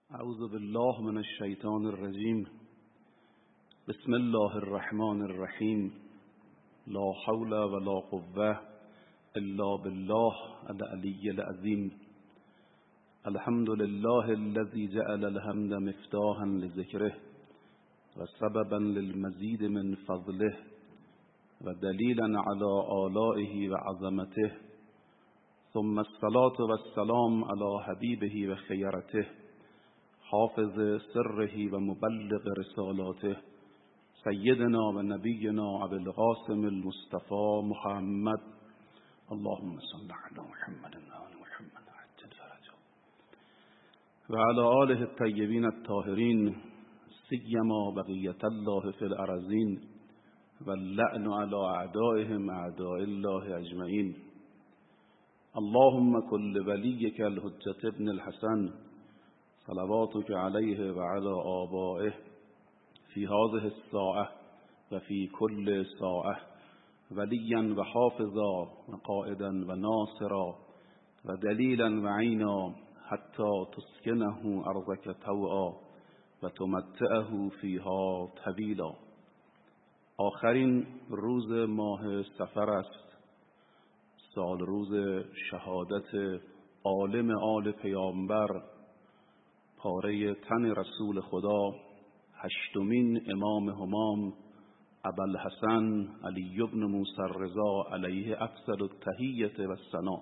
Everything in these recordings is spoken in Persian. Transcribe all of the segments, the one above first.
اعوذ بالله من الشیطان الرجیم. بسم الله الرحمن الرحیم. لا حول ولا قوة الا بالله العلی العظیم. الحمد لله الذي جعل الحمد مفتاحا لذكره وسببا للمزيد من فضله ودليلا على آلائه وعظمته، ثم الصلاة والسلام على حبيبه وخيرته حافظ سره ومبلغ رسالاته سيدنا ونبينا أبي القاسم المصطفى محمد. اللهم صل على محمد وآل محمد عجل فرجه وعلى آله الطيبين الطاهرين سيما بقية الله في الأرضين واللعن على أعدائهم أعداء الله أجمعين. اللهم كل وليك الحجة ابن الحسن صلواتك عليه وعلى آبائه في هذه الساعة وفي كل ساعة وليا وحافظا وقائدا وناصرا ودليلا وعينا حتى تسكنه أرضك طوعا وتمتعه فيها طويلا. آخرین روز ماه صفر است، سال روز شهادت عالم آل پیامبر، پاره تن رسول خدا، هشتمین امام همام ابوالحسن علی بن موسی الرضا علیه افضل التحیة و الثنا.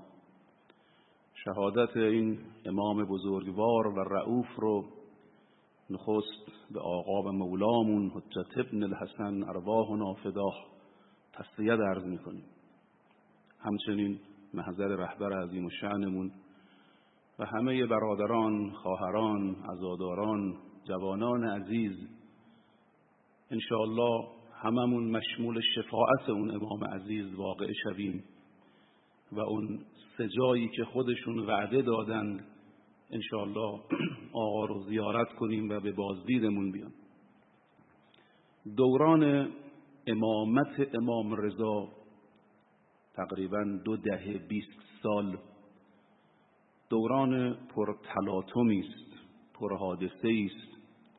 شهادت این امام بزرگوار و رؤوف رو نخست به آقا و مولامون حجت ابن الحسن ارواحنا فداه تسلیت عرض میکنیم. همچنین محضر رهبر عظیم الشأنمون و همه برادران، خواهران، عزاداران، جوانان عزیز، انشاءالله هممون مشمول شفاعت اون امام عزیز واقع شویم و اون سجایی که خودشون وعده دادند انشاءالله آقا رو زیارت کنیم و به بازدیدمون بیان. دوران امامت امام رضا تقریباً 20 سال دوران پر تلاطمی است، پر حادثه است.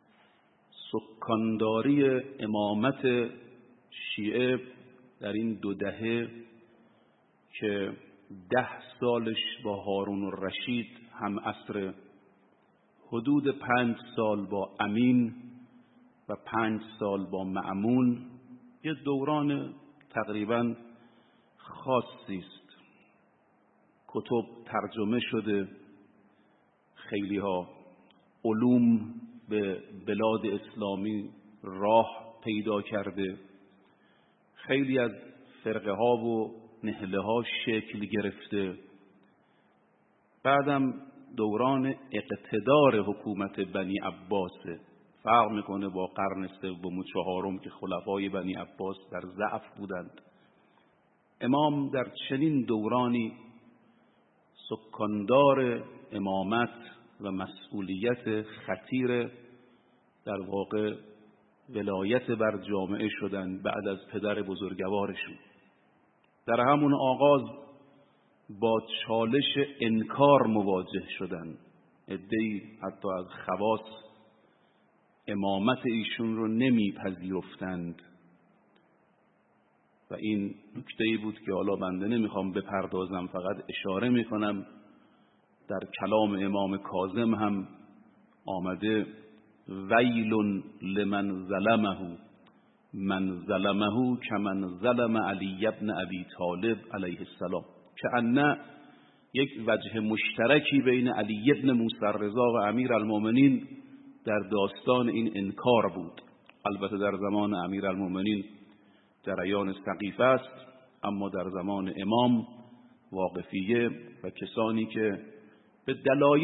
سکانداری امامت شیعه در این 2 دهه که 10 سالش با هارون الرشید هم عصر، حدود 5 سال با امین و 5 سال با مأمون، یه دوران تقریباً خاصی است. کتب ترجمه شده، خیلی ها علوم به بلاد اسلامی راه پیدا کرده، خیلی از فرقه ها و نهله ها شکل گرفته. بعدم دوران اقتدار حکومت بنی عباس فرق میکنه با قرن سوم و چهارم که خلفای بنی عباس در ضعف بودند. امام در چنین دورانی سکاندار امامت و مسئولیت خطیر در واقع ولایت بر جامعه شدند بعد از پدر بزرگوارشون. در همون آغاز با چالش انکار مواجه شدند. عده‌ای حتی از خواص امامت ایشون رو نمیپذیرفتند و این نکته‌ای بود که حالا بنده نمیخوام بپردازم، فقط اشاره میکنم. در کلام امام کاظم هم آمده ویل لمن ظلمه من ظلمه کمن ظلم علی ابن ابی طالب علیه السلام، که ان یک وجه مشترکی بین علی ابن موسی الرضا و امیر المؤمنین در داستان این انکار بود. البته در زمان امیر المؤمنین جریان سقیفه است، اما در زمان امام واقفیه و کسانی که به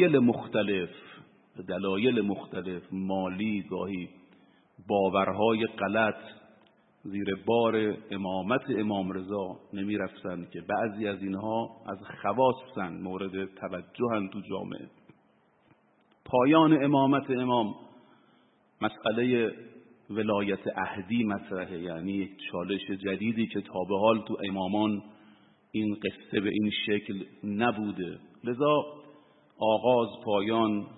دلایل مختلف مالی، گاهی باورهای غلط زیر بار امامت امام رضا نمی رفتند که بعضی از اینها از خواصند، مورد توجهند تو جامعه. پایان امامت امام مسئله ولایت عهدی مطرحه، یعنی یک چالش جدیدی که تا به حال تو امامان این قصه به این شکل نبوده. لذا آغاز، پایان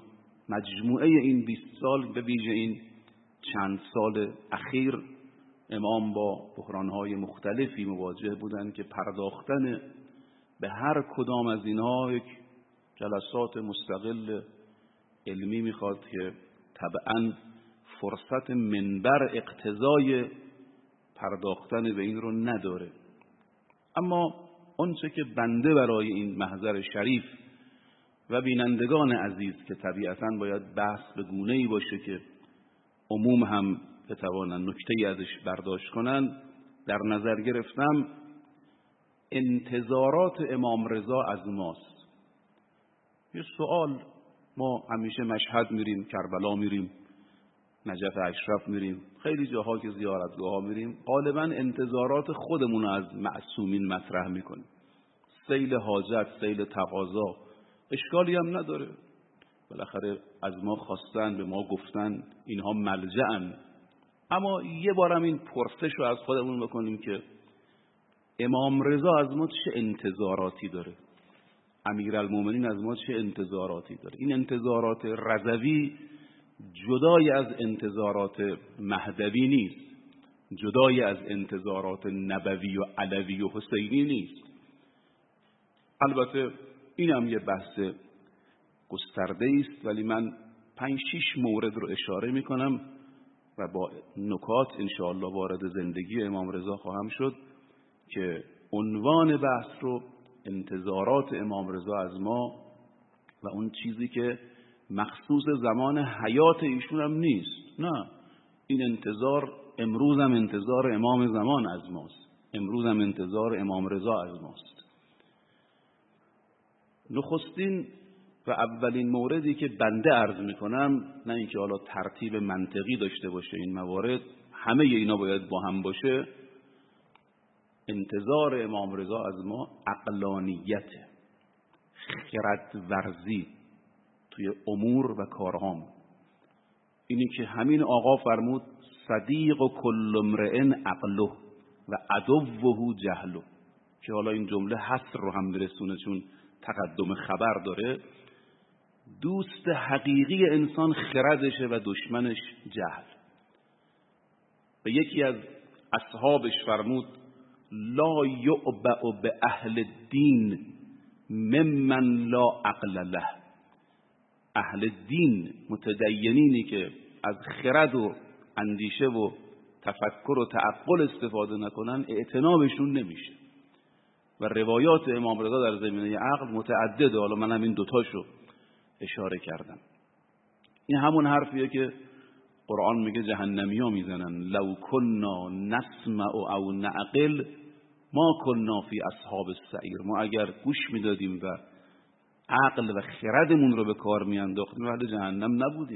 مجموعه این 20 سال به ویژه این چند سال اخیر امام با بحران‌های مختلفی مواجه بودند که پرداختن به هر کدام از اینها یک جلسات مستقل علمی میخواد که طبعاً فرصت منبر اقتضای پرداختن به این رو نداره. اما آنچه که بنده برای این محضر شریف و بینندگان عزیز که طبیعتاً باید بحث به گونه‌ای باشه که عموم هم بتوانند نکته‌ای ازش برداشت کنند در نظر گرفتم، انتظارات امام رضا از ماست. یه سوال، ما همیشه مشهد میریم، کربلا میریم، نجف اشرف میریم، خیلی جاها که زیارتگاه ها میریم، غالبا انتظارات خودمون از معصومین مطرح میکنیم. سیل حاجت، سیل تقاضا، اشکالی هم نداره، بالاخره از ما خواستن، به ما گفتن، اینها ملجأن. اما یه بارم این پرسش رو از خودمون بکنیم که امام رضا از ما چه انتظاراتی داره؟ امیرالمومنین از ما چه انتظاراتی داره؟ این انتظارات رضوی جدای از انتظارات مهدوی نیست، جدای از انتظارات نبوی و علوی و حسینی نیست. البته این هم یه بحث گسترده است، ولی من 5-6 مورد رو اشاره میکنم و با نکات انشاءالله وارد زندگی امام رضا خواهم شد که عنوان بحث رو انتظارات امام رضا از ما و اون چیزی که مخصوص زمان حیات ایشون هم نیست. نه، این انتظار امروز هم انتظار امام زمان از ماست، امروز هم انتظار امام رضا از ماست. نخستین و اولین موردی که بنده عرض میکنم، نه اینکه حالا ترتیب منطقی داشته باشه این موارد، همه اینا باید با هم باشه، انتظار امام رضا از ما عقلانیت، خرد ورزی توی امور و کارهام. اینی که همین آقا فرمود صدیق و کل امرئ عقله و عدوه جهله، که حالا این جمله حصر رو هم برسونه چون تقدم خبر داره. دوست حقیقی انسان خردشه و دشمنش جهل. و یکی از اصحابش فرمود لا یعبأ به اهل الدین ممن لا عقل له. اهل دین، متدینینی که از خرد و اندیشه و تفکر و تعقل استفاده نکنن، اعتنابشون نمیشه. و روایات امام رضا در زمینه عقل متعدده، حالا من همین دوتاشو اشاره کردم. این همون حرفیه که قرآن میگه جهنمیا میزنن لو کنا نسمع او نعقل ما کنا فی اصحاب السعیر. ما اگر گوش میدادیم و عقل و خردمون رو به کار میانداختیم اهل جهنم نبودیم.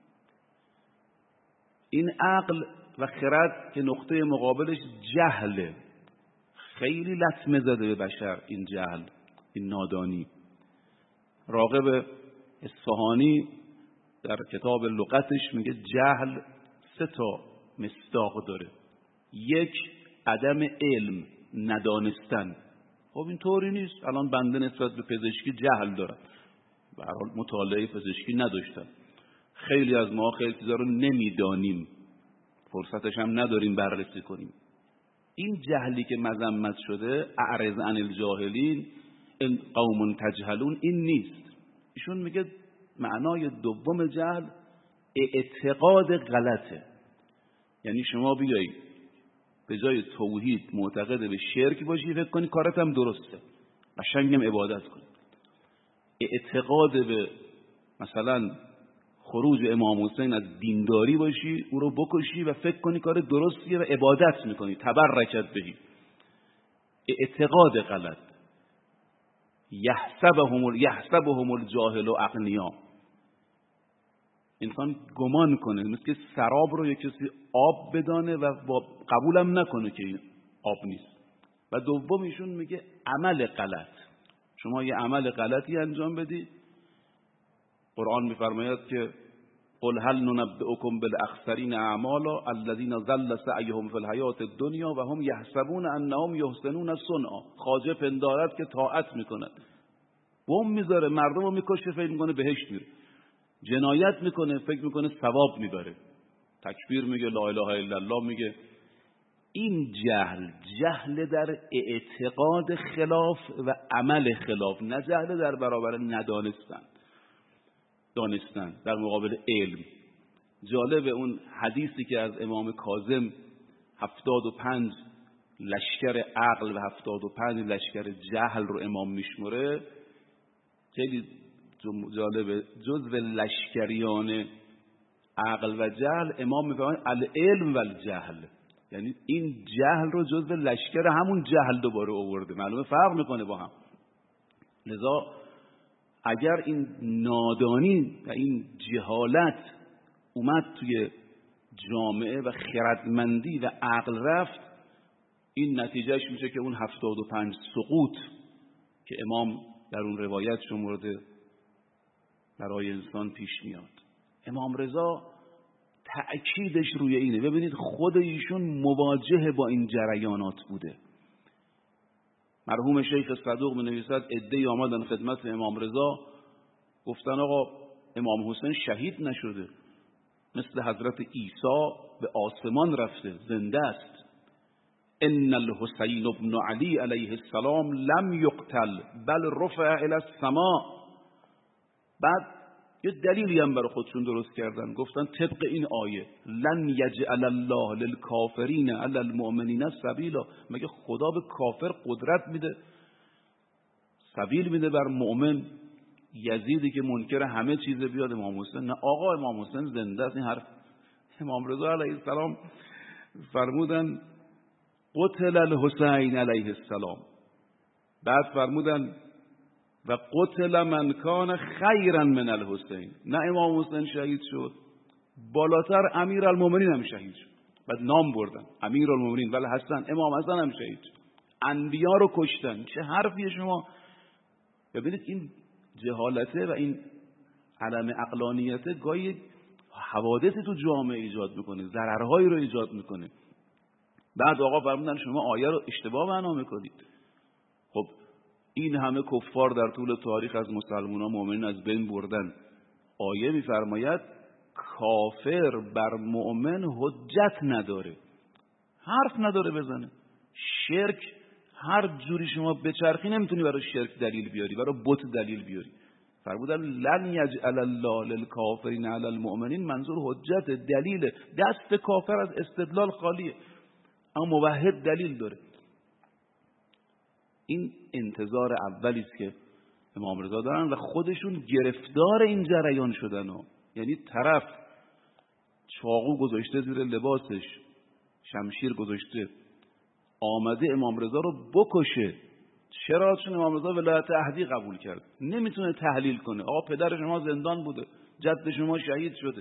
این عقل و خرد که نقطه مقابلش جهله، خیلی لطمه زده به بشر این جهل، این نادانی. راغب اصفهانی در کتاب لغتش میگه جهل 3 مصداق داره. 1 عدم علم، ندانستن. خب این طوری نیست. الان بنده نسبت به پزشکی جهل دارم، به هر حال مطالعه پزشکی نداشتم. خیلی از ما خیلی چیزا رو نمیدانیم، فرصتش هم نداریم بررسی کنیم. این جهلی که مذمت شده، اعرض عن الجاهلین ان قوم تجهلون، این نیست. ایشون میگه معنای دوم جهل اعتقاد غلطه. یعنی شما بیایی به جای توحید معتقد به شرک باشی، فکر کنی کارت هم درسته، قشنگم عبادت کنی. اعتقاد به مثلا خروج امام حسین از دینداری باشی، او رو بکشی و فکر کنی کار درستیه و عبادت میکنی، تبرکت بهی. اعتقاد غلط. یحسبهم الجاهل اغنیا. انسان گمان کنه مثل که سراب رو یک کسی آب بدانه و قبولم نکنه که این آب نیست. و دوم ایشون میگه عمل غلط. شما یه عمل غلطی انجام بدی، قرآن میفرماید که قل هل ننبئکم بالاخسرین اعمالا الذین ضل سعیهم فی الحیاة الدنیا و هم یحسبون انهم یحسنون صنعا. خواجه پندارد که طاعت میکند، بم میذاره، مردم رو میکشه، فکر میکنه بهشت میره. جنایت میکنه، فکر میکنه ثواب میبره، تکبیر میگه، لا اله الا الله میگه. این جهل در اعتقاد خلاف و عمل خلاف، نه جهل در برابر دانستن در مقابل علم. جالب اون حدیثی که از امام کاظم 75 لشکر عقل و 75 لشکر جهل رو امام میشمره، خیلی جالبه. جزو لشکریان عقل و جهل امام میفرماید العلم و الجهل، یعنی این جهل رو جزو لشکر همون جهل دوباره آورده، معلومه فرق میکنه با هم. لذا اگر این نادانی و این جهالت اومد توی جامعه و خردمندی و عقل رفت، این نتیجهش میشه که اون 75 سقوط که امام در اون روایت شمرده برای انسان پیش میاد. امام رضا تأکیدش روی اینه. ببینید خود ایشون مواجه با این جریانات بوده. مرحوم شیخ صدوق می‌نویسد عده‌ای آمدن خدمت امام رضا، گفتن آقا امام حسین شهید نشده، مثل حضرت عیسی به آسمان رفته، زنده است. ان الحسین ابن علی علیه السلام لم یقتل بل رفع الی السماء. بعد یه دلیلی هم برای خودشون درست کردن، گفتن طبق این آیه لن یجعل الله للکافرین علی المؤمنین سبیلا، مگه خدا به کافر قدرت میده، سبیل میده بر مؤمن؟ یزیدی که منکر همه چیز بیاد امام حسین، نه آقا امام حسین زنده است. این حرف امام رضا علیه السلام فرمودن قتل الحسین علیه السلام، بعد فرمودن و قتل من کان خیرا من الحسین. نه امام حسین شهید شد، بالاتر امیر المومنین هم شهید شد، بعد نام بردن امیر المومنین ولی حسن، امام حسن هم شهید شد. انبیا رو کشتن. چه حرفیه شما؟ ببینید این جهالته و این علم عقلانیته گاهی حوادثی تو جامعه ایجاد میکنه، ضررهایی رو ایجاد میکنه. بعد آقا فرمودن شما آیه رو اشتباه معنا میکنید. خب این همه کفار در طول تاریخ از مسلمانان مؤمنین از بین بردن، آیه میفرماید کافر بر مؤمن حجت نداره، حرف نداره بزنه. شرک هر جوری شما بچرخی نمیتونی برای شرک دلیل بیاری، برای بت دلیل بیاری. فرمودن لن یجعل الله للکافرین علی المؤمنین، منظور حجت، دلیل. دست کافر از استدلال خالیه، اما موحد دلیل داره. این انتظار اولی است که امام رضا دارن و خودشون گرفتار این جریان شدن ها. یعنی طرف چاقو گذاشته زیر لباسش، شمشیر گذاشته، آمده امام رضا رو بکشه. چرا؟ چون امام رضا ولایت عهدی قبول کرد، نمیتونه تحلیل کنه آقا پدر شما زندان بوده، جد شما شهید شده.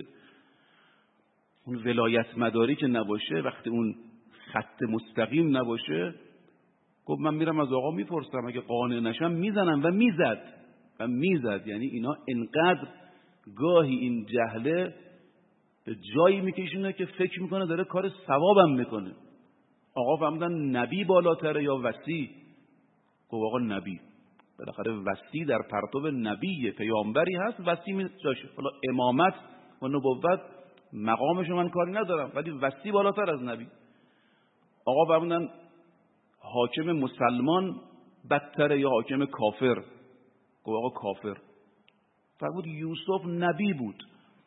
اون ولایت مداری که نباشه، وقتی اون خط مستقیم نباشه، گفت من میرم از آقا میپرسم، اگه قانع نشم میزنم. و میزد. یعنی اینا انقدر گاهی این جهله به جایی میکشونه که فکر میکنه داره کار ثوابم میکنه. آقا فهمیدن نبی بالاتره یا وصی؟ گفت آقا نبی. بالاخره وصی در پرتو نبیه، پیامبری هست، وصی میشه. حالا امامت و نبوت مقامش من کاری ندارم، ولی وصی بالاتر از نبی. آقا فهمیدن حاکم مسلمان بدتره یا حاکم کافر؟ گفت آقا کافر. فرمود یوسف نبی بود،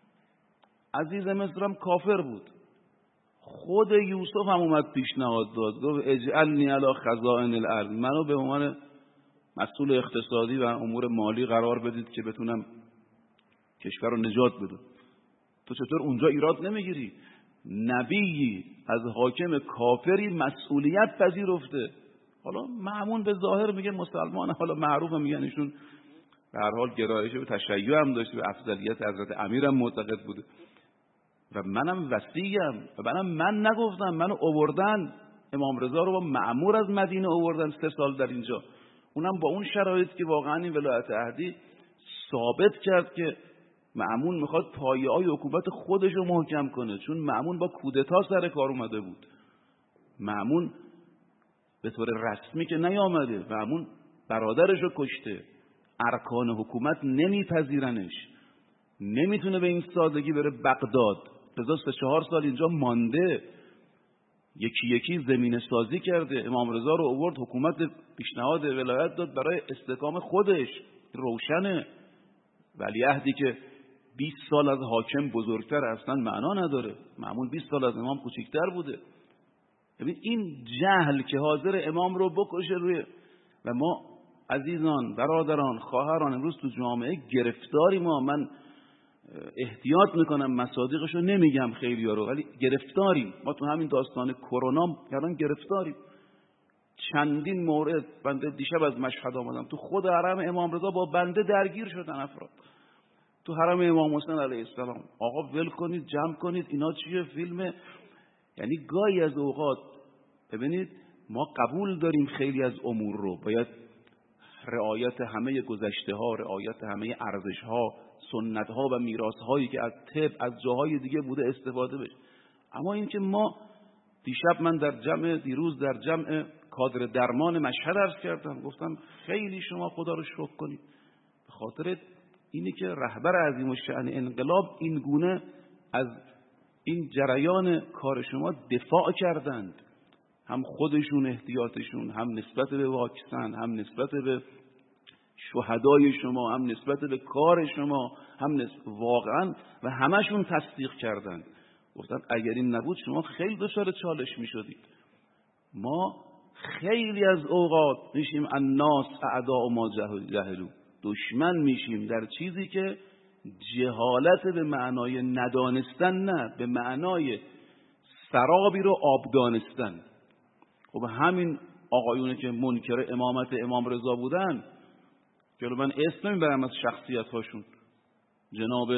عزیز مصر هم کافر بود. خود یوسف هم اومد پیشنهاد داد، گفت اجعلنی علی خزائن الارض، منو به عنوان مسئول اقتصادی و امور مالی قرار بدید که بتونم کشور رو نجات بدم. تو چطور اونجا ایراد نمیگیری؟ نبی از حاکم کافری مسئولیت پذیرفته. حالا مأمون به ظاهر میگه مسلمان، حالا معروفه میگن ایشون به هر حال گرایش به تشیع هم داشته، به افضلیت حضرت امیر هم معتقد بوده و منم وصیم و من نگفتم، منو آوردن، امام رضا رو با مأمور از مدینه آوردن 3 سال در اینجا، اونم با اون شرایط که واقعا این ولایت عهدی ثابت کرد که مأمون میخواد پایه‌های حکومت خودش رو محکم کنه، چون مأمون با کودتا سر کار اومده بود. مأمون به طور رسمی که نیامده، مأمون برادرش رو کشته، ارکان حکومت نمیپذیرنش. نمیتونه به این سادگی بره بغداد. رضا 3-4 سال اینجا مانده، یکی یکی زمینه سازی کرده. امام رضا رو آورد، حکومت پیشنهاد ولایت داد برای استحکام خودش، روشنه. ولیعهدی که 20 سال از حاکم بزرگتر اصلا معنا نداره. معمول 20 سال از امام کوچکتر بوده. ببین این جهل که حاضر امام رو بکشه روی، و ما عزیزان، برادران، خواهران امروز تو جامعه گرفتاری. من احتیاط میکنم مصادیقشو نمیگم خیلی‌ها رو، ولی گرفتاریم. ما تو همین داستان کرونا الان گرفتاریم. چندین مورد، بنده دیشب از مشهد آمدم، تو خود حرم امام رضا با بنده درگیر شدن افراد. تو حرم امام حسین علیه السلام، آقا ول کنید، جمع کنید، اینا چیه؟ فیلمه. یعنی گاهی از اوقات ببینید ما قبول داریم خیلی از امور رو، باید رعایت همه گذشته ها، رعایت همه ارزش ها، سنت ها و میراث هایی که از طب از جاهای دیگه بوده استفاده بشه. اما اینکه ما دیشب من در جمع، دیروز در جمع کادر درمان مشهد عرض کردم، گفتم خیلی شما خدا رو شکر کنید به خاطر اینی که رهبر عظیم الشأن انقلاب این گونه از این جریان کار شما دفاع کردند، هم خودشون احتیاطشون، هم نسبت به واکسن، هم نسبت به شهدای شما، هم نسبت به کار شما، هم واقعا و همشون تصدیق کردند. گفتن اگر این نبود شما خیلی دچار چالش میشدید. ما خیلی از اوقات میشیم الناس اعداء ما جهلوا، دشمن میشیم در چیزی که جهالت به معنای ندانستن، نه، به معنای سرابی رو آب دانستن. خب همین آقایونه که منکر امامت امام رضا بودن، جلو من اسم نمیبرم از شخصیت هاشون، جناب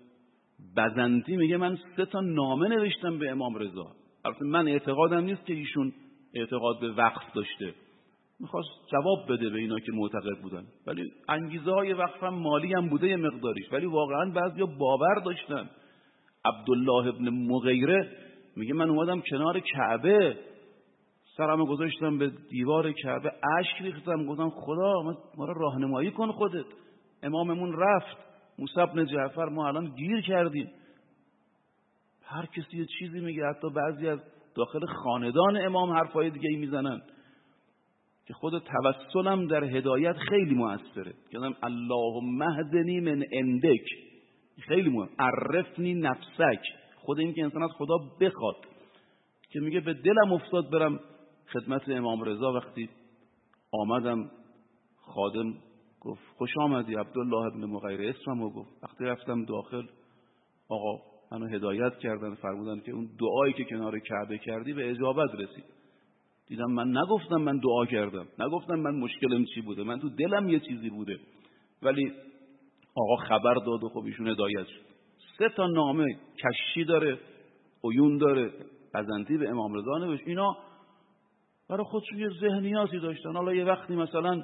بزنتی میگه من 3 تا نامه نوشتم به امام رضا. البته من اعتقادم نیست که ایشون اعتقاد به وقف داشته، میخواست جواب بده به اینا که معتقد بودن، ولی انگیزه های وقف هم مالی هم بوده یه مقداریش، ولی واقعا بعضیا باور داشتن. عبدالله ابن مغیره میگه من اومدم کنار کعبه، سرمو گذاشتم به دیوار کعبه، اشک ریختم، گفتم خدا ما رو راهنمایی کن خودت. اماممون رفت، موسی بن جعفر، ما الان گیر کردیم. هر کسی یه چیزی میگه، حتی بعضی از داخل خاندان امام حرفای دیگه ای میزنن که خود توسلم در هدایت خیلی موثره. گفتم اللهم اهدنی من عندک، خیلی مهم. عرفنی نفسک، خود این که انسان از خدا بخواد. که میگه به دلم افتاد برم خدمت امام رضا. وقتی آمدم خادم گفت خوش آمدی عبدالله ابن مغیره، اسممو گفت. وقتی رفتم داخل، آقا منو هدایت کردن، فرمودن که اون دعایی که کنار کعبه کردی به اجابت رسید. دیدم من نگفتم من دعا کردم، نگفتم من مشکلم چی بوده، من تو دلم یه چیزی بوده، ولی آقا خبر داد و خب ایشون هدایت شد. 3 تا نامه کشی داره، عیون داره، بزنتی به امام رضا نوشت. اینا برای خودشون یه ذهنیاتی داشتن. حالا یه وقتی مثلا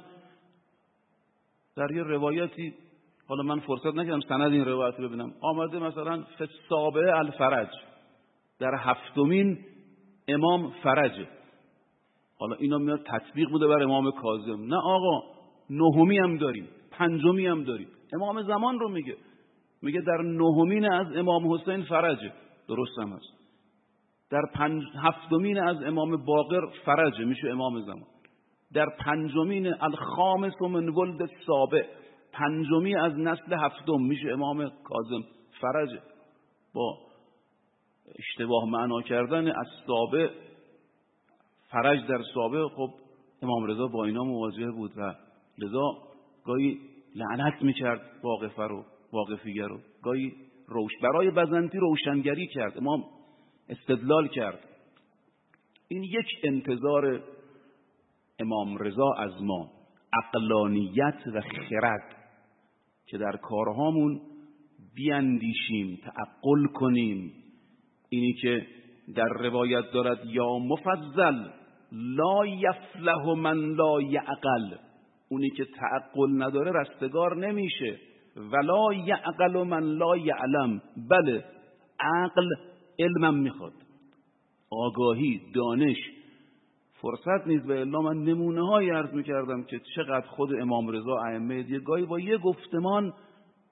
در یه روایتی، حالا من فرصت نکردم سند این روایت ببینم، آمده مثلا فسابه الفرج، در 7مین امام فرجه. حالا اینا میاد تطبیق بوده بر امام کاظم. نه آقا، 9می هم داریم، 5می هم داریم. امام زمان رو میگه در 9مین از امام حسین فرجه، درست هم هست. در 7مین از امام باقر فرجه، میشه امام زمان. در 5مین الخامس من ولد السابع، 5می از نسل 7م میشه امام کاظم فرجه. با اشتباه معنا کردن از سابع، فرج در سابع، خب امام رضا با اینا مواجه بود و لذا گاهی لعنت میکرد واقفه رو، واقفیه رو، گاهی برای بزنتی روشنگری کرد، امام استدلال کرد. این یک انتظار امام رضا از ما، عقلانیت و خرد، که در کارهامون بیاندیشیم، تعقل کنیم. اینی که در روایت دارد یا مفضل لا یفلح من لا یعقل، اونی که تعقل نداره رستگار نمیشه. ولا یعقل من لا یعلم، بله عقل علمم میخواد، آگاهی، دانش. فرصت نیست و الا من نمونه هایی عرض میکردم که چقدر خود امام رضا، ائمه دیگه گاهی با یه گفتمان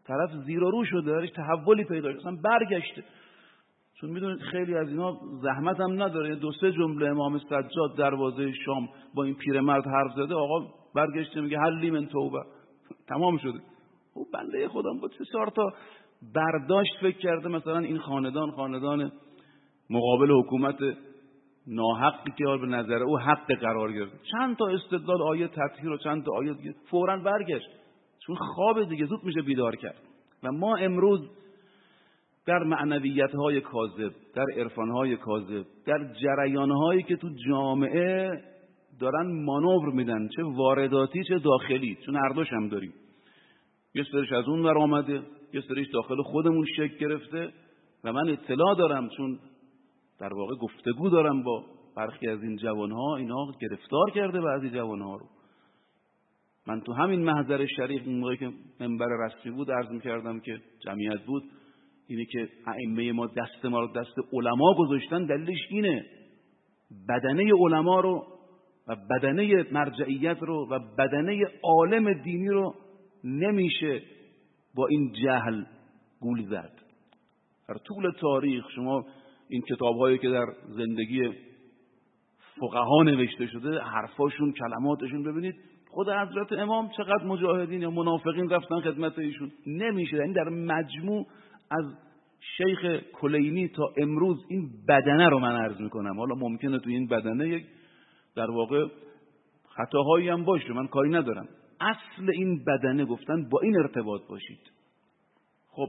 طرف زیر و رو شده، درش تحولی پیدا شده، اصلا برگشته. چون میدونید خیلی از اینا زحمت هم نداره، 2-3 جمله امام سجاد دروازه شام با این پیرمرد حرف زده، آقا برگشته میگه حلی من توبه، تمام شده. او بنده خودم با 3-4 تا برداشت فکر کرده مثلا این خاندان مقابل حکومت ناحقی که به نظر او حق قرار گرفت، چند تا استدلال آیه تطهیر و چند تا آیه دیگه، فوراً برگشت، چون خواب دیگه زود میشه بیدار کرد. و ما امروز در معنویت‌های کاذب، در عرفان‌های کاذب، در جریان‌هایی که تو جامعه دارن مانور میدن، چه وارداتی چه داخلی، چون هر دوش هم داریم، یه سریش از اون ور آمده، یه سریش داخل خودمون شکل گرفته و من اطلاع دارم چون در واقع گفتگو دارم با برخی از این جوانها، اینا گرفتار کرده بعضی جوانها رو. من تو همین محضر شریف اون موقعی که منبر رسمی بود عرض می‌کردم که جمعیت بود، اینه که ائمه ما دست ما رو دست علما گذاشتن، دلیلش اینه بدنه علما رو و بدنه مرجعیت رو و بدنه عالم دینی رو نمیشه با این جهل گول زد. در طول تاریخ شما این کتاب‌هایی که در زندگی فقها نوشته شده، حرفاشون، کلماتشون ببینید، خود حضرت امام چقدر مجاهدین یا منافقین رفتن خدمت ایشون، نمیشه. یعنی در مجموع از شیخ کلینی تا امروز این بدنه رو من عرض میکنم، حالا ممکنه تو این بدنه یک در واقع خطاهایی هم باشه، من کاری ندارم، اصل این بدنه گفتن با این ارتباط باشید. خب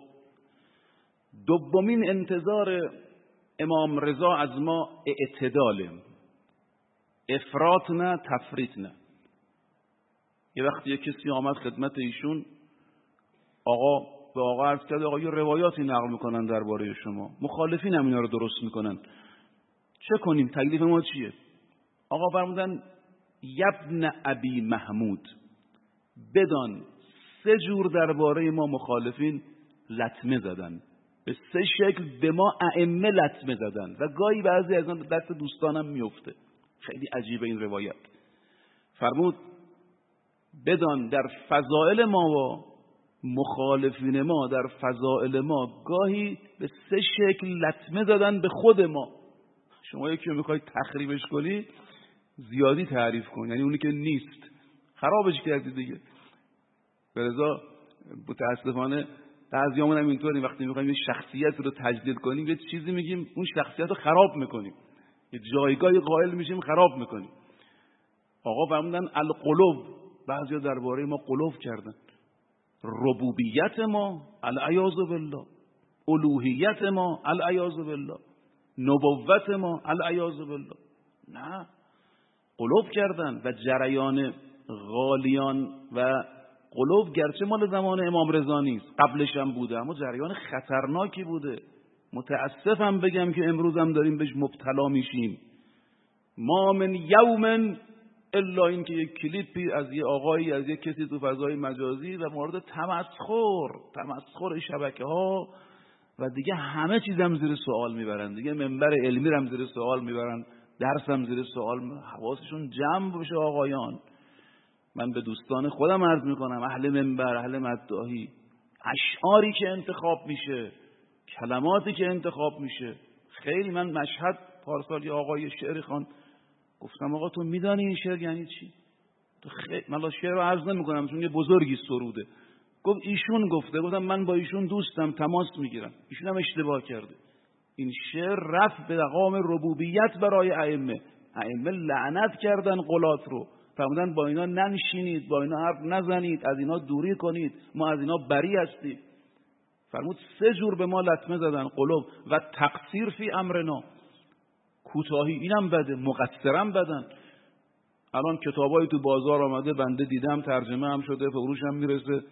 دومین انتظار امام رضا از ما اعتداله، افراط نه تفریط نه. یه وقتی یک کسی آمد خدمت ایشون، به آقا عرض کرد آقا یه روایاتی نقل میکنن درباره شما، مخالفین هم اینا رو درست میکنن، چه کنیم؟ تکلیف ما چیه؟ آقا فرمودن یبن ابی محمود، بدان 3 جور درباره ما مخالفین لطمه زدن، به 3 شکل به ما ائمه لطمه زدن و گاهی بعضی از اون دست دوستانم میفته. خیلی عجیبه این روایت. فرمود بدان در فضائل ما و مخالفین ما در فضائل ما گاهی به 3 شکل لطمه زدن به خود ما. شما یکی رو میخواید تخریبش کنی زیادی تعریف کن، یعنی اونی که نیست خرابش کردی دیگه. به رضا متاسفانه بعضیامون هم اینطوری، وقتی میخوایم یه شخصیت رو تجلیل کنیم یه چیزی میگیم اون شخصیت رو خراب میکنیم، یه جایگاهی قائل میشیم خراب میکنیم. آقا فرمودن القلوب، بعضیا درباره ما قلوب کردن، ربوبیت ما العیاذ بالله، الوهیت ما العیاذ بالله، نبوت ما العیاذ بالله. نه، قلوب کردن. و جریان غالیان و قلوب گرچه مال زمان امام رضا نیست، قبلش هم بوده، اما جریان خطرناکی بوده. متاسفم بگم که امروز هم داریم بهش مبتلا میشیم. ما من یوم الا این که یک کلیپی از یه آقایی از یه کسی تو فضای مجازی و مورد تمسخر شبکه‌ها و دیگه همه چیزم زیر سوال میبرن، دیگه منبر علمی هم زیر سوال میبرن، درس هم زیر سوال میبرن. حواسشون جمع بشه آقایان. من به دوستان خودم عرض میکنم، اهل منبر، اهل مداحی، اشعاری که انتخاب میشه، کلماتی که انتخاب میشه، خیلی من مشهد پارسال یه آقای شعری خوان، گفتم آقا تو میدانی این شعر یعنی چی؟ تو من شعر رو عرض نمیکنم چون یه بزرگی سروده. گفت ایشون گفته. گفتم من با ایشون دوستم، تماس میگیرم. ایشون هم اشتباه کرده. این شعر رفت به مقام ربوبیت برای ائمه. ائمه لعنت کردن غلات رو، فرمودن با اینا ننشینید، با اینا حرف نزنید، از اینا دوری کنید، ما از اینا بری هستیم. فرمود 3 جور به ما لطمه زدن، قلوب و تقصیر فی امرنا، کوتاهی، اینم بده، مقصرم بدن. الان کتابایی تو بازار آمده، بنده دیدم، ترجمه هم شده، فروش هم میرسه.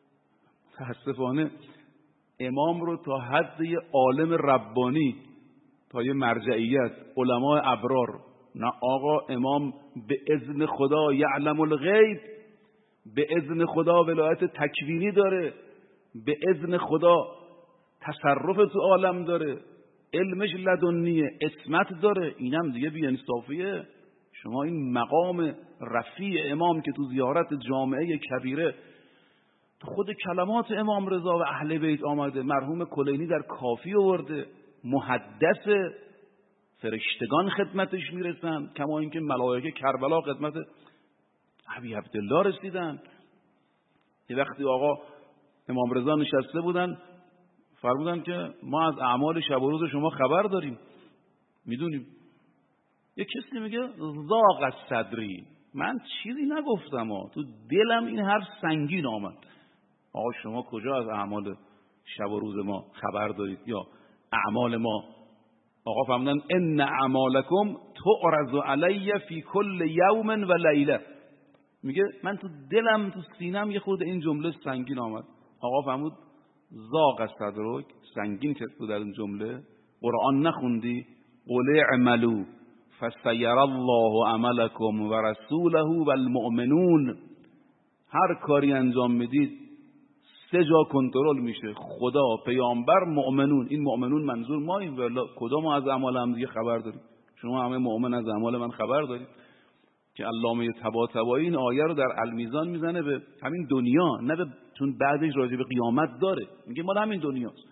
متاسفانه امام رو تا حد یه عالم ربانی، تا یه مرجعیت، علماء ابرار، نه آقا امام به اذن خدا یعلم الغیب، به اذن خدا ولایت تکوینی داره، به اذن خدا تصرف تو عالم داره، علمش لدنیه، عصمت داره. اینم دیگه بی انصافیه. شما این مقام رفیع امام که تو زیارت جامعه کبیره خود کلمات امام رضا و اهل بیت آمده. مرحوم کلینی در کافی آورده، محدث، فرشتگان خدمتش میرسن، کما اینکه ملائکه کربلا خدمت ابی عبدالله رسیدن. یه وقتی آقا امام رضا نشسته بودن، فرمودن که ما از اعمال شب و روز شما خبر داریم، میدونیم. یه کسی میگه ضاق صدری، من چیزی نگفتم تو دلم این حرف سنگین آمد. آقا شما کجا از اعمال شب و روز ما خبر دارید یا اعمال ما؟ آقا فرمودن ان اعمالکم تعرض علی فی کل یوم و لیله. میگه من تو دلم، تو سینم یه خود این جمله سنگین آمد. آقا فرمود ضاق صدرک، سنگین شد در این جمله. قرآن نخوندی؟ قل اعملوا فسیر الله عملکم و رسوله و المؤمنون. هر کاری انجام میدید 3 جا کنترل میشه: خدا، پیامبر، مؤمنون. این مؤمنون منظور ما این والله کدام از اعمال هم دیگه خبر دارید؟ شما همه مؤمن از اعمال من خبر دارید؟ که علامه طباطبایی این آیه رو در المیزان میزنه به همین دنیا، نه به چون بعدش راجع به قیامت داره، میگه مال همین دنیاست.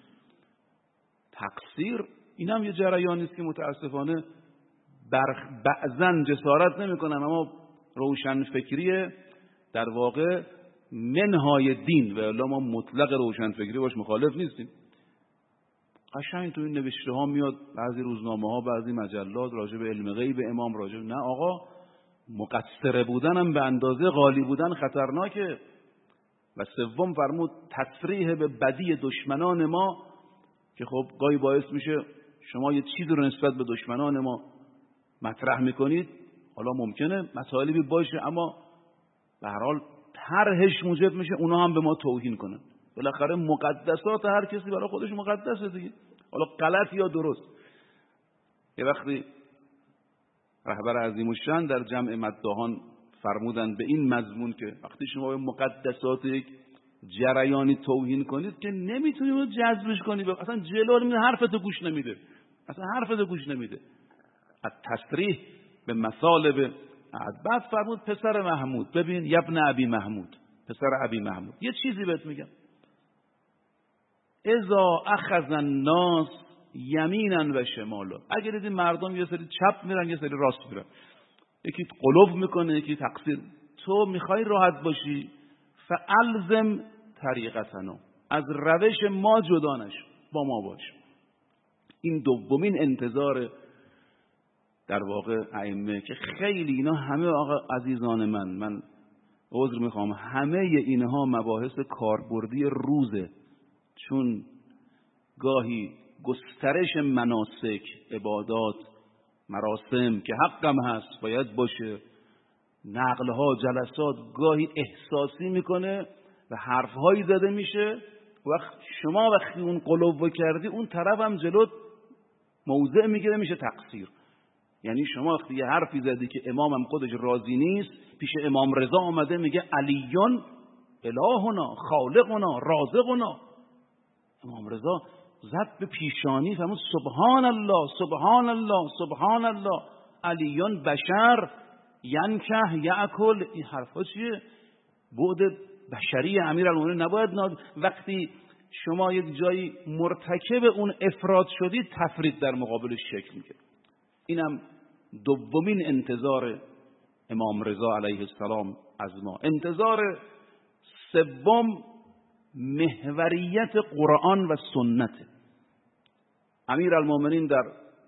تقصیر این هم یه جریانی است که متاسفانه بعضن جسارت نمیکنن، اما روشن فکری در واقع منهای دین و الا ما مطلق روشن فکری باش مخالف نیستیم. قشنگ تو این نوشته ها میاد، بعضی روزنامه ها، بعضی مجلات راجع به علم غیب امام، راجع نه آقا مقصر بودن هم به اندازه غالی بودن خطرناکه. و سوم فرمود تصریح به بدی دشمنان ما، که خب گاهی باعث میشه شما یه چیزی رو نسبت به دشمنان ما مطرح میکنید، حالا ممکنه مسائلی باشه اما به هر حال طرحش موجب میشه اونا هم به ما توهین کنن. بالاخره مقدسات هر کسی برای خودش مقدسه دیگه، حالا غلط یا درست. یه وقتی رهبر عظیم الشأن در جمع مداحان فرمودن به این مضمون که وقتی شما به مقدسات یک جریانی توهین کنید که نمیتونید رو جذبش کنید، اصلا جلو نمیده، حرفتو گوش نمیده، اصلا حرفتو گوش نمیده. از تصریح به مطالب. بعد فرمود پسر محمود، ببین یبن ابی محمود، پسر ابی محمود، یه چیزی بهت میگم. اذا اخذ الناس یمینا و شمالا، اگر دیدی مردم یه سری چپ میرن یه سری راست میرن، یکی قلوب میکنه یکی تقصیر، تو میخوای راحت باشی، فالزم طریقتنا، از روش ما جدا نشو، با ما باش. این دومین انتظار در واقع ائمه که خیلی اینا همه آقا عزیزان من عذر میخوام، همه اینها مباحث کاربردی روزه، چون گاهی گسترش مناسک، عبادات، مراسم که حقم هست باید باشه، نقلها، جلسات گاهی احساسی میکنه و حرفهایی زده میشه، وقت شما وقتی اون قلوب کردی اون طرف هم جلوت موضع میگیره، میشه تقصیر. یعنی شما وقتی یه حرفی زدی که امامم خودش راضی نیست، پیش امام رضا آمده میگه علیون الهنا خالقنا رازقنا، امام رضا زد به پیشانی فرمود سبحان الله سبحان الله سبحان الله، علیون بشر ینکه یاکل. این حرفا چیه؟ بعد بشری امیرالمومنین نباید وقتی شما یک جایی مرتکب اون افراد شدید تفرید در مقابلش شکل میگیره. اینم دومین انتظار امام رضا علیه السلام از ما. انتظار سوم محوریت قرآن و سنت. امیرالمومنین در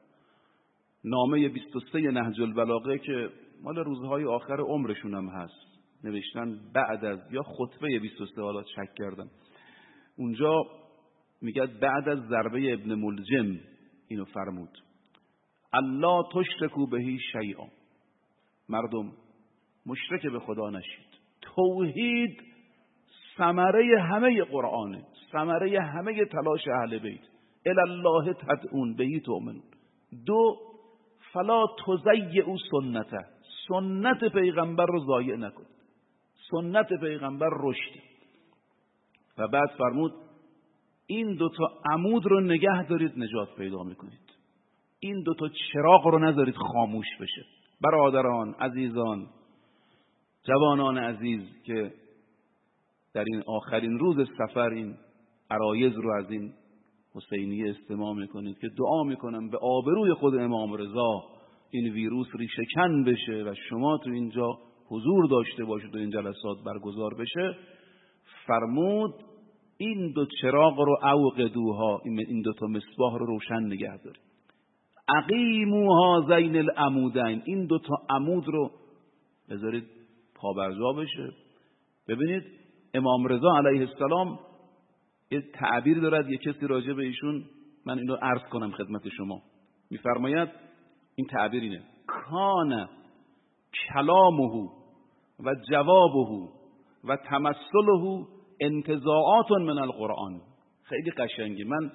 نامه 23 نهج البلاغه که مال روزهای آخر عمرشون هم هست نوشتن، بعد از یا خطبه 23 حالا چک کردم، اونجا میگه بعد از ضربه ابن ملجم اینو فرمود: الله تشرکو بهی شیئا، مردم مشرک به خدا نشید. توحید ثمره همه قرآنه، ثمره همه تلاش اهل بیت. الله تدعون بهی تؤمنون. 2 فلا تضیعوا سنته، سنت پیغمبر رو ضایع نکنید، سنت پیغمبر رشد. و بعد فرمود این 2 عمود رو نگه دارید نجات پیدا میکنید، این 2 چراغ رو نذارید خاموش بشه. برادران عزیزان، جوانان عزیز که در این آخرین روز سفر این عرایض رو از این حسینیه استماع میکنید که دعا میکنم به آبروی خود امام رضا این ویروس ریشه کن بشه و شما تو اینجا حضور داشته باشید و این جلسات برگزار بشه. فرمود این دو چراغ رو اوقدوها، این دو تا مصباح رو روشن نگه دارید. اقیموها زین العمودین، این دو تا عمود رو بذارید پابرجا بشه. ببینید امام رضا علیه السلام یه تعبیر دارد، یه کسی راجع به ایشون، من اینو عرض کنم خدمت شما. میفرماید این تعبیر اینه: کان کلامه و جوابه و تمثله انتزاعات من القرآن. خیلی قشنگی. من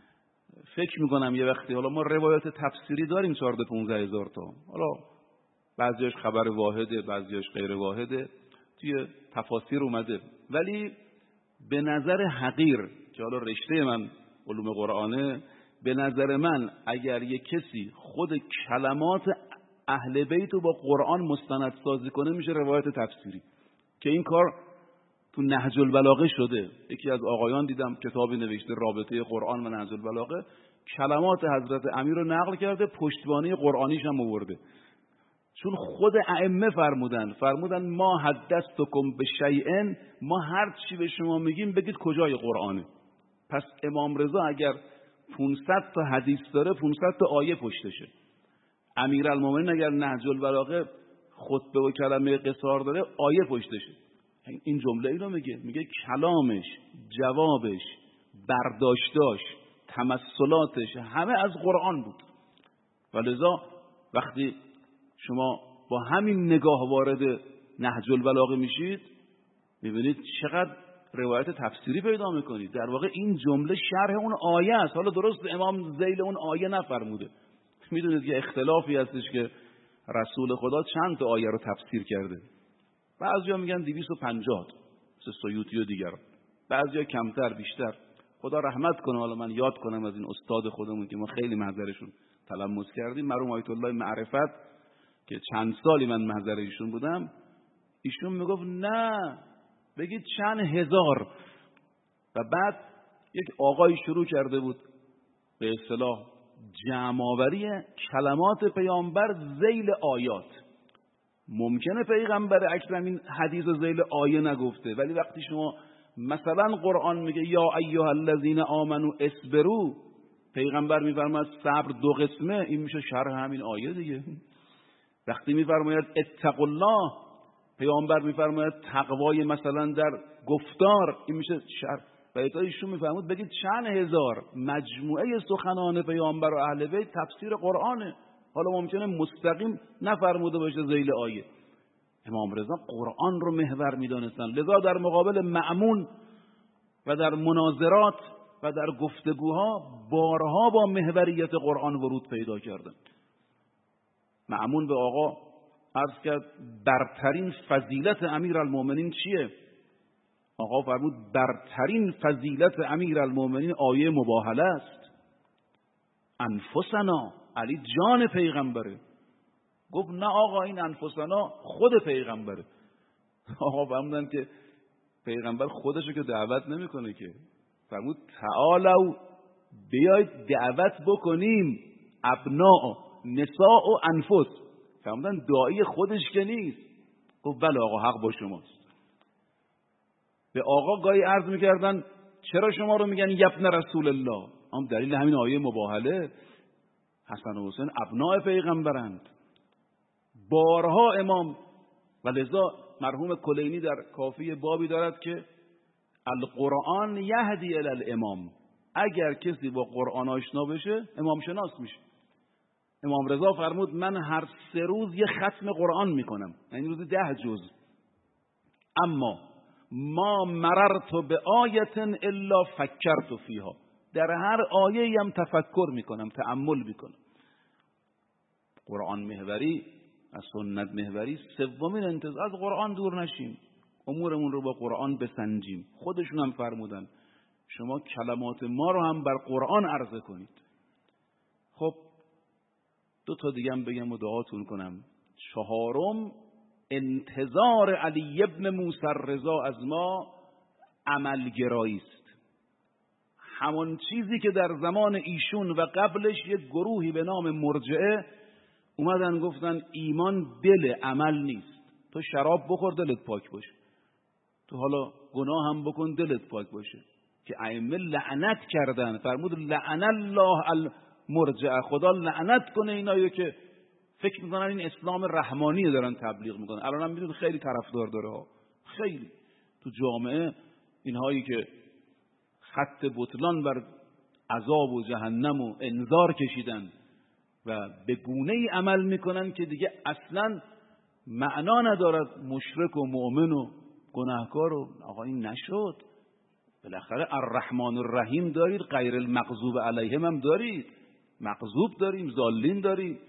فکر میکنم یه وقتی، حالا ما روایت تفسیری داریم 14-15 هزار تا، حالا بعضیش خبر واحده بعضیش غیر واحده، توی تفاسیر اومده، ولی به نظر حقیر که حالا رشته من علوم قرآنه، به نظر من اگر یک کسی خود کلمات اهل بیت رو با قرآن مستند سازی کنه میشه روایت تفسیری، که این کار تو نهج البلاغه شده. یکی از آقایان دیدم کتابی نوشته رابطه قرآن و نهج البلاغه، کلمات حضرت امیر رو نقل کرده، پشتوانه قرآنیش هم آورده. چون خود ائمه فرمودن ما حدثتکم بشیء، ما هر چی به شما میگیم بگید کجای قرآنه. پس امام رضا اگر 500 تا حدیث داره 500 تا آیه پشتشه. امیرالمومنین اگر نهج البلاغه خطبه و کلمه قصار داره آیه پشتشه. این جمله اینو میگه کلامش، جوابش، برداشتاش، تمثلاتش همه از قرآن بود. ولذا وقتی شما با همین نگاه وارد نهج البلاغه میشید میبینید چقدر روایت تفسیری پیدا میکنید. در واقع این جمله شرح اون آیه است. حالا درست امام ذیل اون آیه نفرموده. میدونید که اختلافی هستش که رسول خدا چند تا آیه رو تفسیر کرده. بعضیا میگن 250 مثل سیوطی و دیگر، بعضیا کمتر بیشتر. خدا رحمت کنه. حالا من یاد کنم از این استاد خودمون که ما خیلی محضرشون تلمس کردیم، مرحوم آیت الله معرفت، که چند سالی من محضر ایشون بودم، ایشون میگفت نه بگید چند هزار. و بعد یک آقای شروع کرده بود به اصطلاح جمع‌آوری کلمات پیامبر ذیل آیات. ممکنه پیغمبر اکرم این حدیث ذیل آیه نگفته، ولی وقتی شما مثلا قرآن میگه یا ایها الذین آمنوا اصبروا، پیغمبر میفرماید صبر 2 قسمه، این میشه شرح همین آیه دیگه. وقتی میفرماید اتقوا الله، پیامبر میفرماید تقوای مثلا در گفتار، این میشه شرح. و ایشون میفرمود بگید چند هزار. مجموعه سخنان پیامبر و اهل بیت تفسیر قرآنه. حالا ممکنه مستقیم نفرموده باشه ذیل آیه. امام رضا قرآن رو محور میدانستن، لذا در مقابل مأمون و در مناظرات و در گفتگوها بارها با محوریت قرآن ورود پیدا کردن. مأمون به آقا عرض کرد برترین فضیلت امیرالمومنین چیه؟ آقا فرمود برترین فضیلت امیرالمومنین آیه مباهله است. انفسنا، علی جان پیغمبره. گفت نه آقا این انفسنا خود پیغمبره. آقا فرمودن که پیغمبر خودشو که دعوت نمیکنه که. فرمود تعالوا، بیایید دعوت بکنیم، ابناء نساء و انفس. فرمودن داعی خودش که نیست. گفت بله آقا حق با شماست. به آقا گاهی عرض میکردن چرا شما رو میگن یبن رسول الله؟ هم دلیل همین آیه مباهله. حسن و حسین ابناء پیغمبرند. بارها امام، و لذا مرحوم کلینی در کافی بابی دارد که القرآن یهدی الی الامام، اگر کسی با قرآن آشنا بشه امام شناس میشه. امام رضا فرمود من هر 3 روز یه ختم قرآن میکنم، یعنی روزی 10 جز. اما ما مررت به آیت الا فکرت فیها، در هر آیه‌ای هم تفکر میکنم، تأمل میکنم. قرآن محوری از سنت محوری. سومین انتظار از قرآن دور نشیم، امورمون رو با قرآن بسنجیم. خودشون هم فرمودن شما کلمات ما رو هم بر قرآن عرضه کنید. خب 2 تا دیگه هم بگم و دعاتون کنم. 4م انتظار علی ابن موسی رضا از ما عملگرایی است. همون چیزی که در زمان ایشون و قبلش یک گروهی به نام مرجعه اومدن گفتن ایمان دل، عمل نیست. تو شراب بخور دلت پاک باشه، تو حالا گناه هم بکن دلت پاک باشه. که ائمه لعنت کردن، فرمود لعن الله المرجعه، خدا لعنت کنه اینایی که فکر میکنن این اسلام رحمانی دارن تبلیغ میکنن. الان هم میدونید خیلی طرفدار داره ها، خیلی تو جامعه اینهایی که خط بطلان بر عذاب و جهنم و انذار کشیدن و به گونه‌ای عمل میکنن که دیگه اصلا معنا ندارد مشرک و مؤمن و گناهکار و آقا این نشد. بالاخره الرحمن الرحیم دارید، غیر المغضوب علیهم هم دارید، مغضوب داریم، ضالین داریم.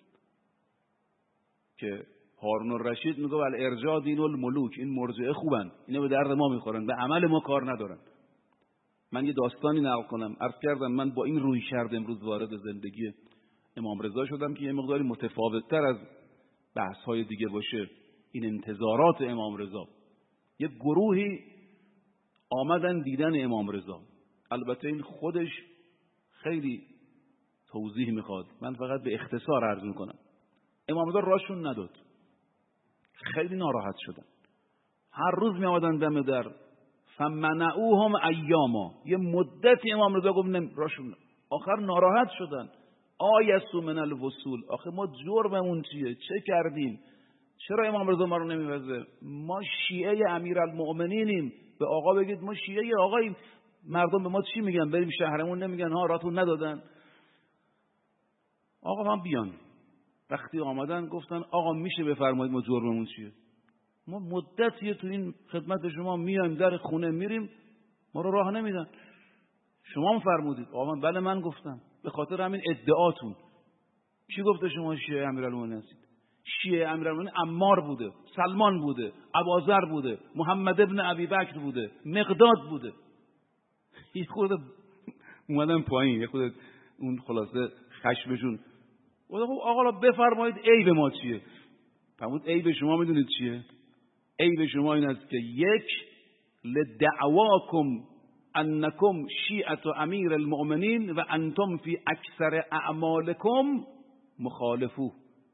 که هارون الرشید میگه الارجاء دین الملوک، این مرجعه خوبن، اینا به درد ما میخورن، به عمل ما کار ندارن. من یه داستانی نقل کنم. عرض کردم من با این روی کرد امروز وارد زندگی امام رضا شدم که یه مقداری متفاوت‌تر از بحث‌های دیگه باشه. این انتظارات امام رضا، یه گروهی آمدن دیدن امام رضا. البته این خودش خیلی توضیح میخواد، من فقط به اختصار عرض میکنم. امام رضا راشون نداد، خیلی ناراحت شدن. هر روز می آمدن دم در، فمنعوهم ایاما، یه مدتی امام رضا گفت راشون. آخر ناراحت شدن، آیسوا من الوصول، آخه ما جرممون چیه؟ چه کردیم؟ چرا امام رضا ما رو نمیوزه؟ ما شیعه امیرالمؤمنینیم، به آقا بگید ما شیعه آقاییم. مردم به ما چی میگن؟ بریم شهرمون نمیگن ها راتون ندادن؟ آقا هم بیان. وقتی آمدن گفتن آقا میشه بفرمایید ما جرممون چیه؟ ما مدتیه تو این خدمت شما میایم، در خونه میریم، ما رو راه نمیدن. شما هم فرمودید. آقا بله من گفتم، به خاطر همین ادعاتون. کی گفته شما شیعه امیرالمومنین هستید؟ شیعه امیرالمومنین عمار بوده، سلمان بوده، ابوذر بوده، محمد ابن ابی بکر بوده، مقداد بوده. یه خود اومدن پایین، یه خود اون خلاصه خشمشون. آقا بفرمایید عیب ما چیه؟ فرمود عیب شما میدونید چیه؟ عیب شما این است که یک، لدعواکم انکم شیعة امیر المؤمنین و انتم فی اکثر اعمالکم مخالفو.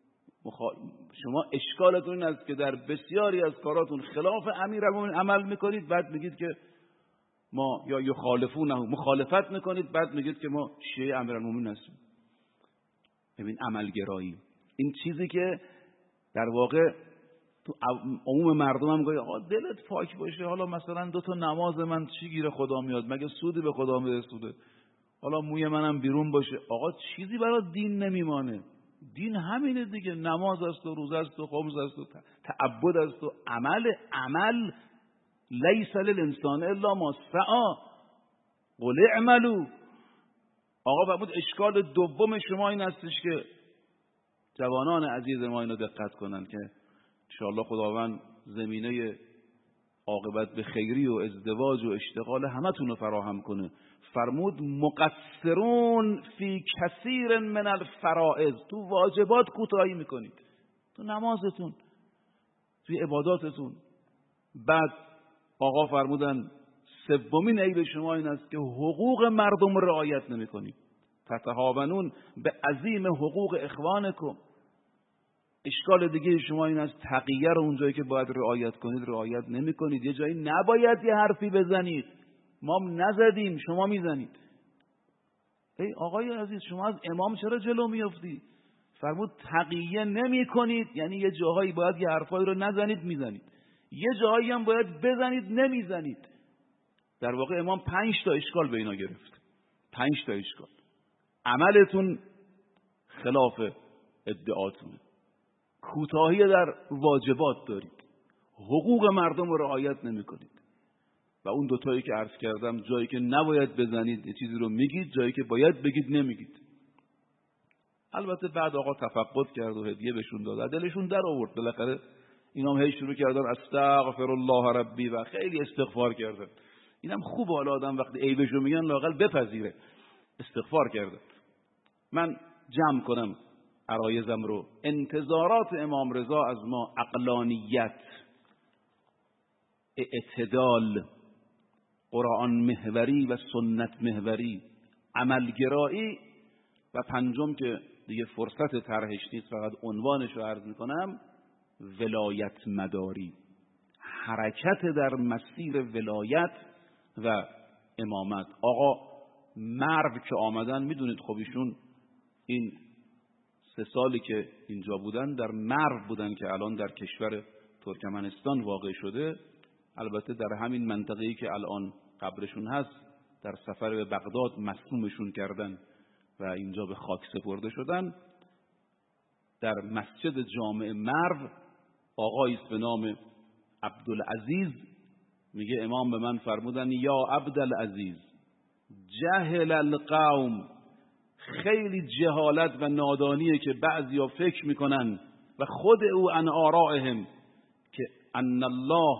شما اشکالتون این است که در بسیاری از کاراتون خلاف امیرالمؤمنین عمل میکنید، بعد میگید که ما یا یخالفونه، مخالفت میکنید، بعد میگید که ما شیعه امیرالمؤمنین هستیم. ببین عملگرایی، این چیزی که در واقع تو عموم مردم هم گویا آقا دلت پاک باشه، حالا مثلا 2 تا نماز من چی گیره خدا میاد؟ مگه سودی به خدا میرسوده؟ حالا موی منم بیرون باشه. آقا چیزی برای دین نمیمانه. دین همینه دیگه، نماز است و روزه است و خمس است و تعبد است و عمل لیس للانسان الا ما سعی قل اعملوا. آقا فرمود اشکال دوم شما این هستش که جوانان عزیز ما اینو دقت کنن که انشاءالله خداوند زمینه عاقبت به خیری و ازدواج و اشتغال همتون رو فراهم کنه. فرمود مقصرون فی کثیر من الفرائض، تو واجبات کوتاهی میکنید، تو نمازتون، تو عباداتتون. بعد آقا فرمودن سومین عیب شما این است که حقوق مردم رعایت نمیکنید. تتهاونون به عظیم حقوق اخوانکم. اشکال دیگه شما این است تقیه رو اونجایی که باید رعایت کنید رعایت نمیکنید. یه جایی نباید یه حرفی بزنید، ما نزدیم شما میزنید. ای آقای عزیز شما از امام چرا جلو میافتی؟ فرمود تقیه نمی کنید، یعنی یه جاهایی باید یه حرفایی رو نزنید میزنید، یه جاهایی هم باید بزنید نمیزنید. در واقع امام 5 تا اشکال به اینا گرفت. 5 تا اشکال. عملتون خلاف ادعاتونه، کوتاهی در واجبات دارید، حقوق مردم رو رعایت نمی کنید، و اون 2 تایی که عرض کردم، جایی که نباید بزنید یه چیزی رو میگید، جایی که باید بگید نمیگید. البته بعد آقا تفقد کرد و هدیه بهشون داد، دلشون در آورد. بالاخره اینا هم هی شروع کردن استغفر الله ربی و خیلی استغفار کردن. اینم خوبه، حالا آدم وقتی عیبشو میگن لااقل بپذیره. استغفار کرده. من جمع کنم عرایزم رو. انتظارات امام رضا از ما عقلانیت، اعتدال، قرآن محوری و سنت محوری، عملگرایی، و پنجم که دیگه فرصت طرحش نیست فقط عنوانش رو عرض میکنم، ولایت مداری، حرکت در مسیر ولایت و امامت. آقا مرو که آمدن، میدونید خب ایشون این 3 سالی که اینجا بودن در مرو بودن که الان در کشور ترکمنستان واقع شده. البته در همین منطقه‌ای که الان قبرشون هست در سفر به بغداد مصدومشون کردن و اینجا به خاک سپرده شدن. در مسجد جامع مرو آقایی است به نام عبدالعزیز، میگه امام به من فرمودن یا عبدالعزیز جهل القوم، خیلی جهالت و نادانیه که بعضیا فکر میکنن و خود او عن آرائهم که ان الله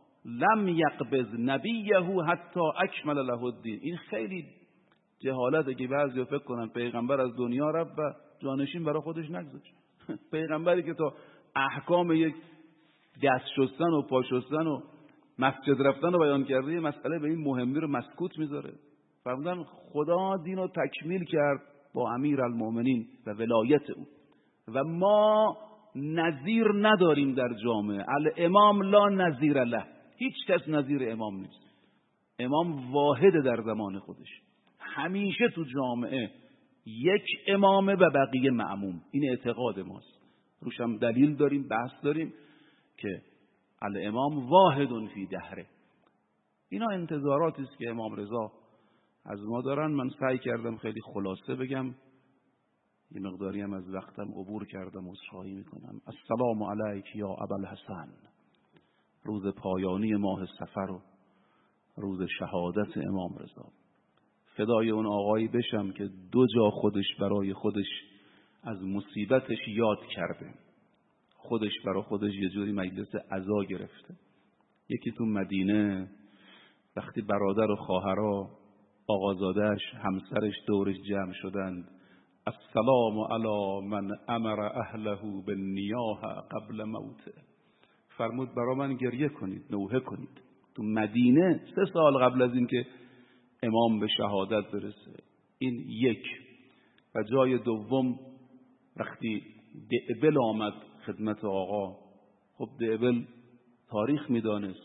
لم یقبض نبیه حتی اکمل له الدین. این خیلی جهالته که بعضیا فکر کنن پیغمبر از دنیا رفت و جانشین برای خودش نگذاشت. پیغمبری که تا احکام یک دست شستن و پا شستن و مسجد رفتن رو بیان کرده، یه مسئله به این مهمی رو مسکوت میذاره. فرمودن خدا دین رو تکمیل کرد با امیرالمومنین و ولایت او و ما نظیر نداریم در جامعه. الامام لا نظیر له، هیچ کس نظیر امام نیست. امام واحد در زمان خودش، همیشه تو جامعه یک امامه و بقیه مأموم. این اعتقاد ماست، روش هم دلیل داریم، بحث داریم که الامام واحد فی دهره. اینا انتظاراتی است که امام رضا از ما دارن. من سعی کردم خیلی خلاصه بگم، یه مقداری هم از وقتم عبور کردم، عذرخواهی میکنم. السلام علیک یا ابوالحسن، روز پایانی ماه صفر و روز شهادت امام رضا. فدای اون آقایی بشم که 2 جا خودش برای خودش از مصیبتش یاد کرده، خودش برای خودش یه جوری مجلس عزا گرفته. یکی تو مدینه وقتی برادر و خواهرها، آقازادهش، همسرش دورش جمع شدند، السلام علی من امر اهله بالنیاح قبل موته، فرمود برا من گریه کنید، نوحه کنید. تو مدینه 3 سال قبل از این که امام به شهادت برسه. این یک. و جای دوم وقتی دعبل آمد خدمت آقا، خب دعبل تاریخ میدانست،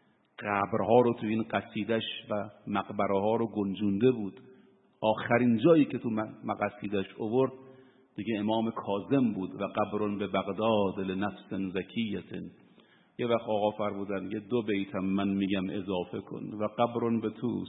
قبرها رو تو این قصیدش و مقبره ها رو گنجونده بود. آخرین جایی که تو قصیدش آورد دیگه امام کاظم بود و قبر به بغداد لنفس زکیه. یه وقت آقا فرمودن یه 2 بیتم من میگم اضافه کن، و قبر به توس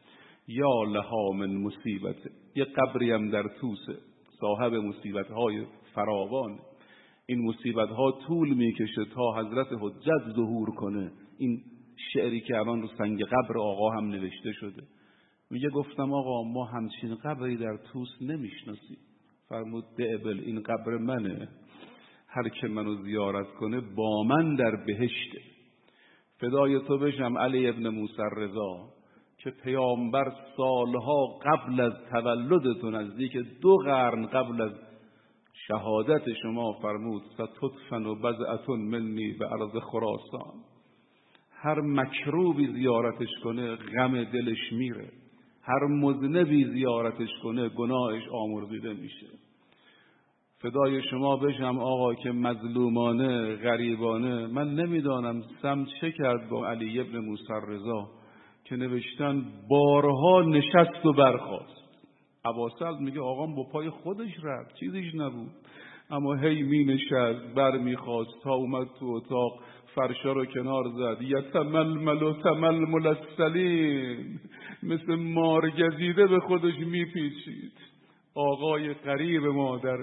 یا لها من مصیبت. یه قبری هم در توسه، صاحب مصیبت های فراوان. این مصیبت ها طول میکشه تا حضرت حجت ظهور کنه. این شعری که الان رو سنگ قبر آقا هم نوشته شده. میگه گفتم آقا ما همچین قبری در توس نمیشناسیم. فرمود دعبل این قبر منه، هر که منو زیارت کنه با من در بهشته. فدای تو بشم علی ابن موسی رضا که پیامبر سالها قبل از تولدتون، نزدیک 2 قرن قبل از شهادت شما فرمود ستدفن و بضعة منی به ارض خراسان. هر مکروبی زیارتش کنه غم دلش میره، هر مذنبی زیارتش کنه گناهش آمرزیده میشه. فدای شما بشم آقا که مظلومانه غریبانه، من نمیدانم سم چه کرد با علی ابن موسی رضا که نوشتن بارها نشست و برخاست. ابوسعد میگه آقام با پای خودش رفت، چیزیش نبود، اما هی می نشست بر میخواست تا اومد تو اتاق فرشا رو کنار زد. یتململ و تململ السلیم، مثل مارگزیده به خودش میپیچید. آقای قریب ما در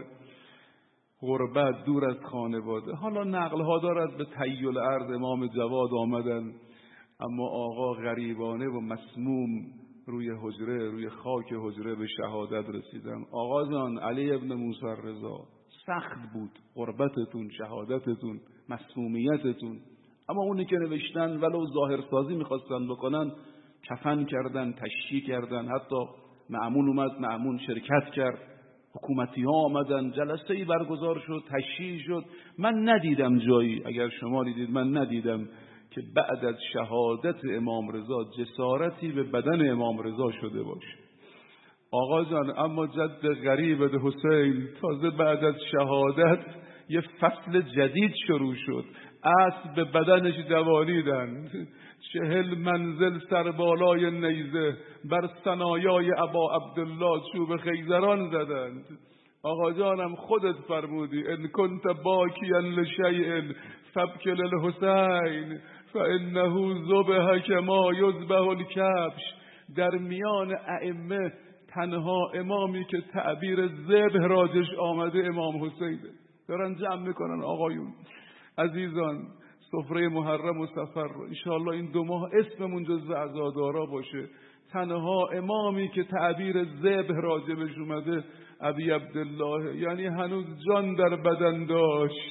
غربت دور از خانواده. حالا نقل ها دارد به تیل ارض امام جواد آمدن، اما آقا غریبانه و مسموم روی حجره، روی خاک حجره به شهادت رسیدن. آقا جان علی ابن موسی رضا سخت بود غربتتون، شهادتتون، مسمومیتتون، اما اونی که نوشتن ولو ظاهر سازی میخواستن بکنن کفن کردن، تشییع کردن. حتی مأمون اومد، مأمون شرکت کرد، حکومتی ها آمدن، جلسه‌ای برگزار شد، تشییع شد. من ندیدم جایی، اگر شما دیدید من ندیدم که بعد از شهادت امام رضا جسارتی به بدن امام رضا شده باشه. آقا جان اما جد غریبت حسین تازه بعد از شهادت یه فصل جدید شروع شد، اسب به بدنش دوانیدن، 40 منزل سربالای نیزه بر ثنایای ابا عبدالله چوب خیزران زدند. آقا جانم خودت فرمودی ان کنت باکیا لشیء فابکی للحسین فانه ذبح کما یذبح الکبش. در میان ائمه تنها امامی که تعبیر ذبح راجش آمده امام حسینه. دارن جمع میکنن آقایون عزیزان سفره محرم و سفر رو انشاءالله این 2 ماه اسممون جزو عزادارا باشه. تنها امامی که تعبیر ذبح راجبش اومده ابی عبدالله، یعنی هنوز جان در بدن داشت.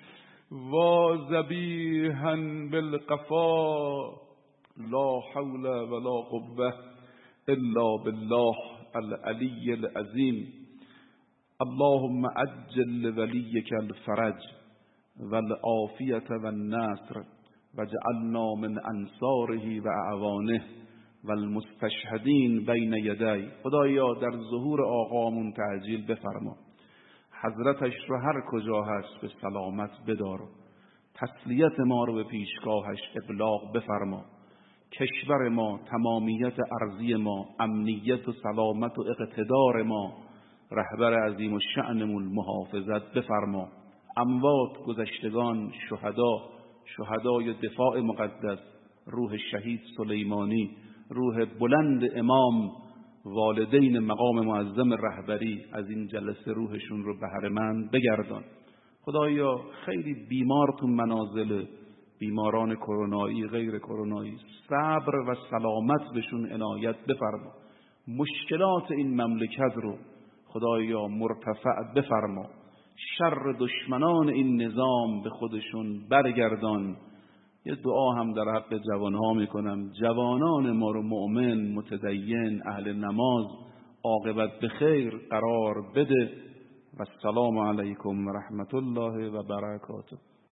و ذبیحا بالقفا لا حول ولا قوه الا بالله العلی العظیم. اللهم عجل لولیک الفرج والعافیة والنصر واجعلنا من انصاره و اعوانه والمستشهدین بین یدی. خدایا در ظهور آقامون تعجیل بفرما، حضرتش رو هر کجا هست به سلامت بدار، تسلیت ما رو به پیشگاهش ابلاغ بفرما، کشور ما، تمامیت ارضی ما، امنیت و سلامت و اقتدار ما، رهبر عظیم و شأنمون محافظت بفرما. اموات، گذشتگان، شهدای دفاع مقدس، روح شهید سلیمانی، روح بلند امام، والدین مقام معظم رهبری، از این جلسه روحشون رو بهره‌مند بگردان. خدایا خیلی بیمار تو منازل، بیماران کرونایی غیر کرونایی، صبر و سلامت بهشون عنایت بفرما. مشکلات این مملکت رو خدایا مرتفع بفرما، شر دشمنان این نظام به خودشون برگردان. یه دعا هم در حق جوانها میکنم، جوانان ما رو مؤمن، متدین، اهل نماز، عاقبت به خیر قرار بده. و السلام علیکم و رحمت الله و برکاته.